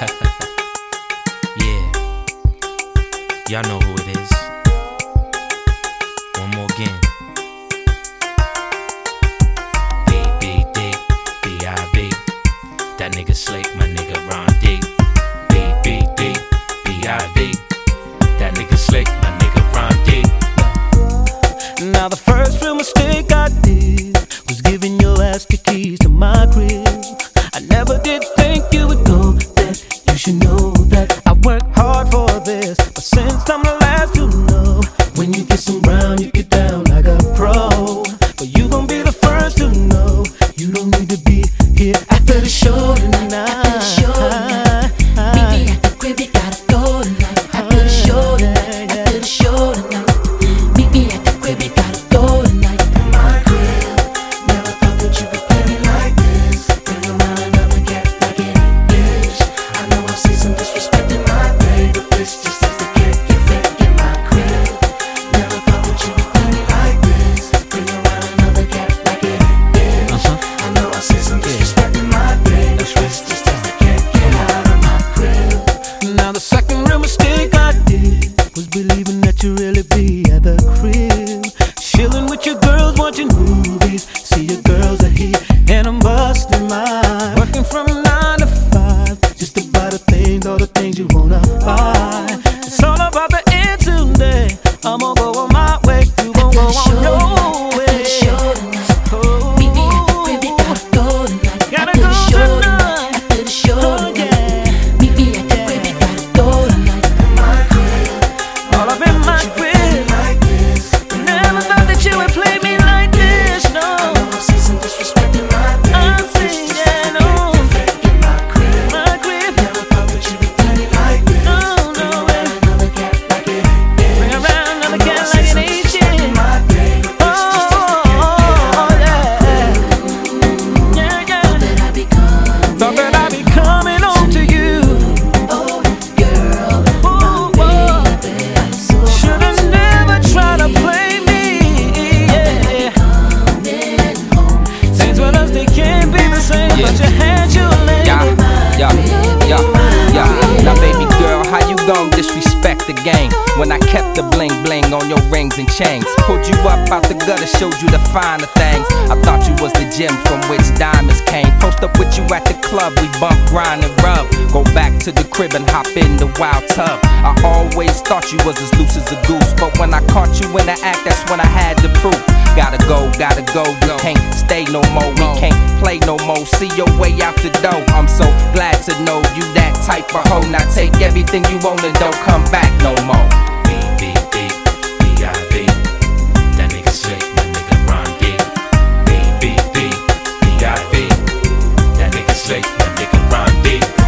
Yeah, y'all know who it is. One more again. B.B.D.B.I.B. That nigga Slick, my nigga Ron D. B.B.D.B.I.B. That nigga Slick, my nigga Ron D. Now the first real mistake I did was giving your ass the keys to my crib. I never did think you would go there. You should know that I worked hard for this, but since I'm the last to know, when you get some brown, you get down like a pro. But you gon' be the first to know you don't need to be here after the show tonight. Meet me at the crib, you gotta go tonight. After the show tonight, after the show tonight. Meet me at the crib, you gotta go tonight. My crib, never thought that you could play me like this. Bring around another cat like it is. I know I see some disrespect in my day, but this just is the kick you fit in my crib. Never thought that you could play me like this. Bring around another cat like it is. I know I see some disrespect in my day, but this just is the kick get out of my crib. Now the second real mistake I did was believing that you really be at the crib, chilling with your girls, watching movies. See your girls are here, and I'm busting mine. Working from 9 to 5, just to buy the things, all the things you wanna buy. It's all about the end today. I'm gonna go on my way, you gon' go on your way. Oh, Meet me at the crib, you gotta go tonight. Gotta After the go show tonight. After the show Oh, tonight. yeah. Meet me at the crib, you gotta go tonight. My crib, all up in my crib. Like this. Never thought that you would play me like this, no. I know I see some disrespect in my day. I see, yeah, no. In my crib, never thought that you would play me like this. No, no way. Another cat like it is. Bring around another cat like an agent. Oh, yeah. Yeah, yeah. That I become. Thought that I'd be coming on to you. Oh, girl. Ooh, whoa. Should've never tried to play me, yeah. Things with us, they can't be the same, but you had your lady. Now baby girl, how you gon' disrespect the game when I kept the bling bling on your rings and chains? Pulled you up out the gutter, showed you the finer things. I thought you was the gem from which diamonds came. Post up with you at the club, we bump, grind and rub. Go back to the crib and hop in the wild tub. I always thought you was as loose as a goose, but when I caught you in the act, that's when I had the proof. Gotta go, you can't stay no more. We can't play no more, see your way out the door. I'm so glad to know you that type of hoe. Now take everything you own and don't come back no more. B.B.D.B.I.B. That nigga Slick, my nigga Ron D. B.B.D.B.I.B. That nigga Slick, my nigga Ron D.